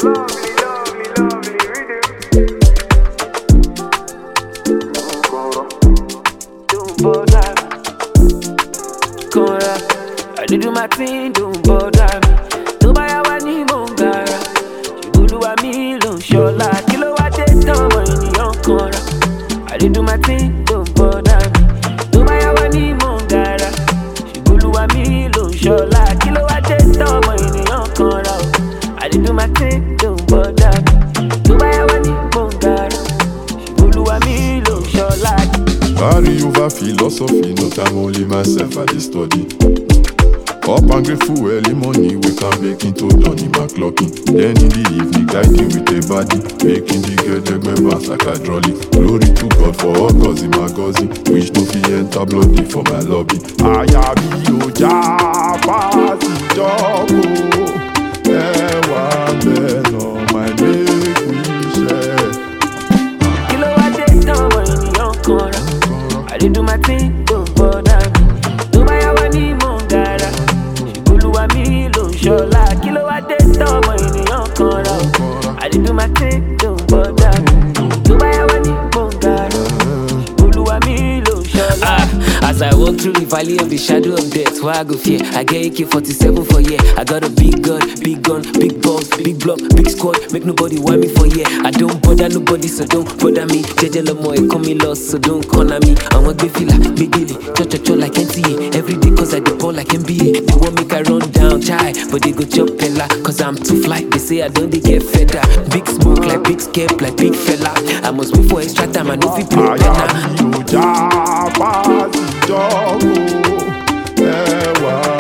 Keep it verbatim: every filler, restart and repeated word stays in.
I did do my thing, don't bother me. To buy a one in Mongara. She go do a million, shola. Kilo what they tell me in your corner. I did do my thing, don't bother me. To buy a one in Mongara. She go do a million, shola. Kilo what they tell me in your corner. I did do my thing, don't bother me. To buy a one in Mongara. She go do a million, shola. Carry over philosophy, no time only myself I dey study. Up and grateful early money, we can make into Donny McClockin. Then in the evening, guiding with a body, making the girl drag my bounce like a trolley. Glory to God for all cause in my gozi, which no fi enter bloody for my lobby. I have you japa si joko, ewa beno my make we share. Kilo I take time in your corner. I did do my thing, don't bother me. Do my awani mongara. She go do a million, shola. Kilo I take time in your corner. I did do my thing, don't bother me. Do my awani mongara. She go do a million, shola. Ah, as I walk through the valley of the shadow of death, why I go fear? I get A K forty-seven for yeah. I got a big gun, big gun, big balls, big block, big squad. Make nobody want me for yeah. I don't bother nobody, so don't bother me. Jeje Lomo, call me lost, so don't corner me. I want to feel like big daily, cho cho cho like N C A. Every day cause I dey ball like N B A. They want make I run down, chai, but they go chop pella. Cause I'm too fly, they say I don't they get fed up. Big smoke like big scap, like big fella. I must wait for extra time, I know if you play I better. have you japa si joko, ewa